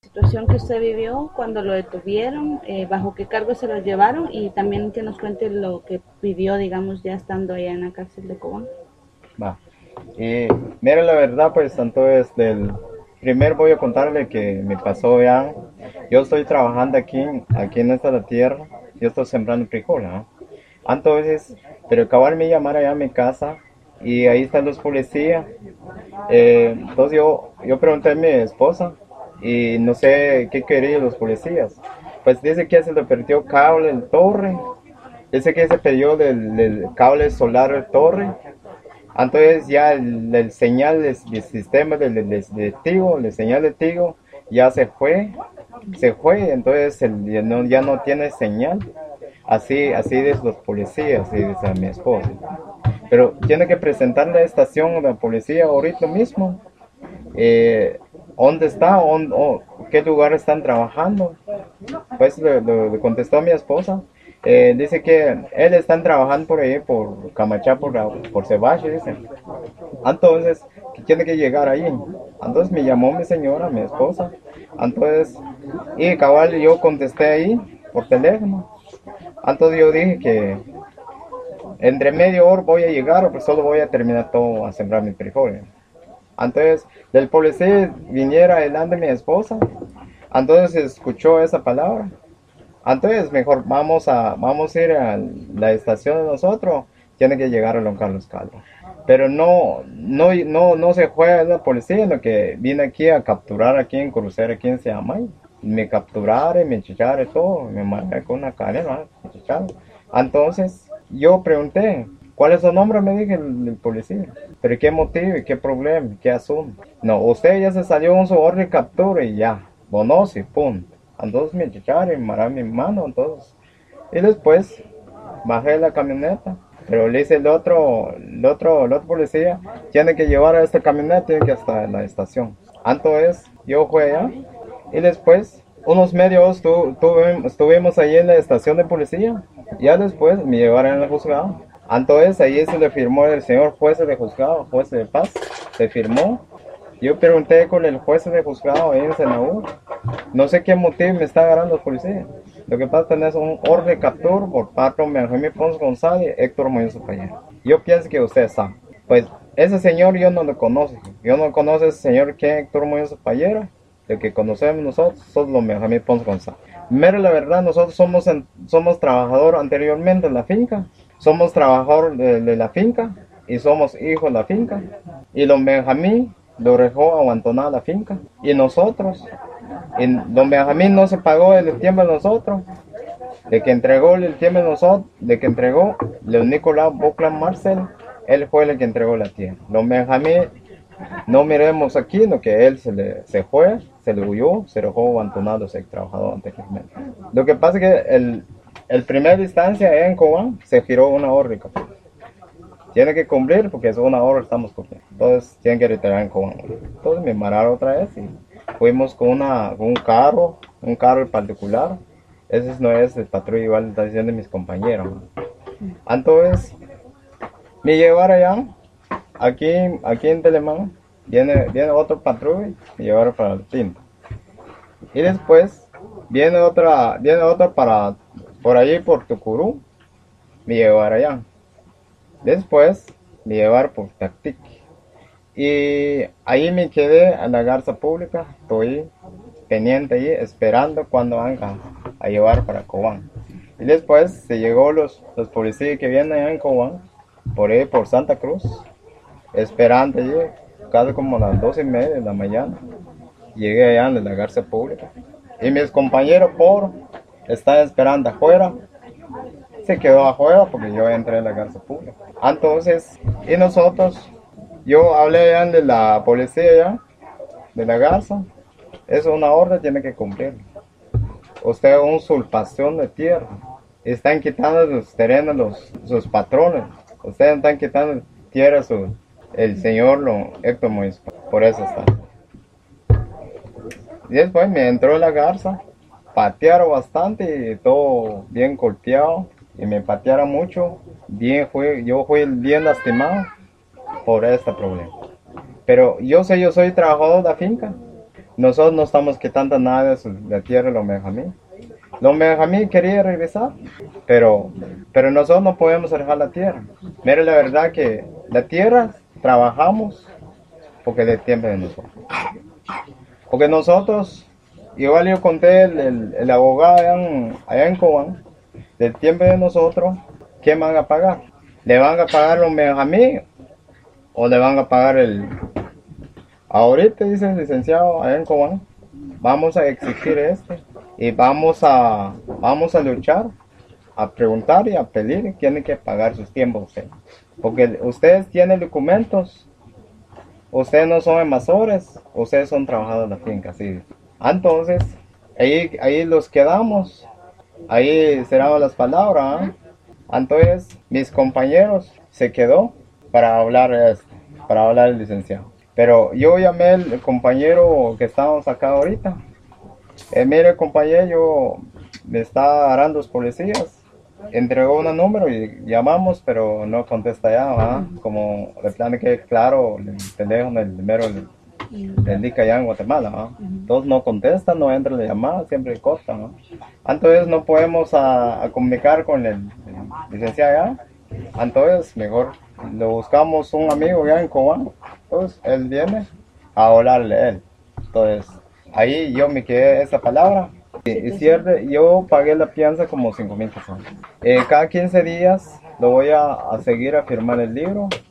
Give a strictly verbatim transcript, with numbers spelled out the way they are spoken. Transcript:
situación que usted vivió cuando lo detuvieron, eh, bajo qué cargo se lo llevaron y también que nos cuente lo que vivió, digamos, ya estando allá en la cárcel de Cobán. Va. Y mira, la verdad, pues entonces, del primer voy a contarle que me pasó ya. Yo estoy trabajando aquí, aquí en esta tierra, yo estoy sembrando frijol, ¿no? Entonces, pero cabal me llamaron allá a mi casa y ahí están los policías. Eh, entonces yo, yo pregunté a mi esposa y no sé qué querían los policías. Pues dice que se le perdió cable en torre, dice que se perdió del, del cable solar en torre. Entonces ya el, el señal del, del sistema del, del, del Tigo, el señal de Tigo ya se fue, se fue, entonces el, ya, no, ya no tiene señal. Así, así de los policías, así dice a mi esposa. Pero tiene que presentar la estación de la policía ahorita mismo. Eh, ¿Dónde está? ¿Dónde, o, ¿Qué lugar están trabajando? Pues le, le- le contestó a mi esposa. Eh, dice que él están trabajando por ahí, por Camachá, por, la- por Cebache, dice. Entonces, que tiene que llegar ahí. Entonces me llamó mi señora, mi esposa. Entonces, y cabal yo contesté ahí por teléfono. Entonces yo dije que entre media hora voy a llegar, pues solo voy a terminar todo a sembrar mi frijoles. Entonces, del policía viniera delante de mi esposa. Entonces escuchó esa palabra. Entonces, mejor vamos a, vamos a ir a la estación de nosotros. Tiene que llegar a Don Carlos Calvo. Pero no, no, no, no se juega la policía, lo que vine aquí a capturar aquí en crucero, aquí en Siamay. Me capturaron, me chicharon todo, me marcaron con una cadena, me chicharon. Entonces, yo pregunté, ¿cuál es su nombre? Me dije el, el policía. ¿Pero qué motivo, qué problema, qué asunto? No, usted ya se salió con su orden de captura y ya, bonosi, punto. Entonces me chicharon, me mararon mi mano, entonces. Y después bajé la camioneta. Pero le dice el otro, el otro, el otro policía, tiene que llevar a esta camioneta, tiene que hasta la estación. Entonces, yo fui allá y después, unos medios tu, tuve- estuvimos ahí en la estación de policía. Ya después me llevaron al juzgado. Entonces, ahí se le firmó el señor juez de juzgado, juez de paz, se firmó. Yo pregunté con el juez de juzgado ahí en Senaú. No sé qué motivo me está agarrando los policías. Lo que pasa es que tenés un orden de captura por parte de Benjamín Ponce González y Héctor Muñoz Payero. Yo pienso que usted sabe. Pues ese señor yo no lo conozco. Yo no conozco a ese señor que es Héctor Muñoz Payero. El que conocemos nosotros son los Benjamín Ponce González. Mero la verdad, nosotros somos, en, somos trabajadores anteriormente en la finca. Somos trabajadores de, de la finca y somos hijos de la finca. Y don Benjamín lo dejó abandonada la finca. Y nosotros, y don Benjamín no se pagó el tiempo de nosotros, de que entregó el tiempo de nosotros, de que entregó León Nicolás Buclan Marcel, él fue el que entregó la tierra. Don Benjamín, no miremos aquí, lo que él se le se fue, se le huyó, se dejó abandonado ese trabajador anteriormente. Lo que pasa es que el, el primer instancia en Cobán se giró una orden. Tiene que cumplir porque es una hora estamos cumpliendo. Entonces tienen que retirar en Cobán. Entonces me mararon otra vez y fuimos con, una, con un carro, un carro en particular. Ese no es el patrulla igual, está diciendo mis compañeros. Entonces me llevaron allá, aquí, aquí en Telemán, viene, viene otro patrulla, me llevaron para el Tinto. Y después viene otra, viene otra para por allí por Tucurú, me llevaron allá. Después me llevaron por Tactic. Y ahí me quedé en la garza pública, estoy pendiente ahí, esperando cuando vengan a llevar para Cobán. Y después se llegó los, los policías que vienen allá en Cobán, por ahí por Santa Cruz, esperando allí, casi como a las doce y media de la mañana. Llegué allá en la garza pública. Y mis compañeros por están esperando afuera. Se quedó afuera porque yo entré en la garza pública. Entonces, y nosotros, yo hablé ya de la policía ya, de la garza. Es una orden, tiene que cumplir. Usted es una usurpación de tierra. Están quitando los terrenos los, sus patrones. Ustedes están quitando tierra a su, el señor lo, Héctor Moisés. Por eso está. Y después me entró en la garza. Patearon bastante y todo bien golpeado. Y me patearon mucho. Bien fui, yo fui bien lastimado por este problema. Pero yo sé, yo soy trabajador de la finca. nosotros no estamos quitando nada de su- de la tierra de los Benjamín. Los Benjamín quería regresar, pero, pero nosotros no podemos dejar la tierra. Mire, la verdad que la tierra trabajamos porque es el tiempo de nosotros. Porque nosotros, igual yo conté el, el, el abogado allá en, allá en Cobán, del tiempo de nosotros, ¿qué van a pagar? ¿Le van a pagar los Benjamín o le van a pagar el... Ahorita dice el licenciado allá en Cobán, vamos a exigir esto y vamos a, vamos a luchar, a preguntar y a pedir, tienen que pagar sus tiempos ustedes. Porque ustedes tienen documentos, ustedes no son invasores, ustedes son trabajadores de la finca, sí. Entonces, ahí, ahí los quedamos, ahí serán las palabras, ¿eh? Entonces, mis compañeros se quedó para hablar, este, para hablar el licenciado. Pero yo llamé al compañero que estábamos acá ahorita. Eh, mire, compañero, yo me está arando los policías. Entregó un número y llamamos, pero no contesta ya, ¿verdad? Como de plan que claro, el teléfono, el número del del D I C allá en Guatemala, ¿verdad? Entonces no contesta, no entra la llamada, siempre corta, ¿no? Entonces no podemos a, a comunicar con el, el licenciado allá. Entonces mejor lo buscamos un amigo ya en Cobán. Entonces él viene a hablarle a él. Entonces ahí yo me quedé esa palabra. Y, y cierto, yo pagué la fianza como cinco mil pesos. Eh, cada quince días lo voy a, a seguir a firmar el libro.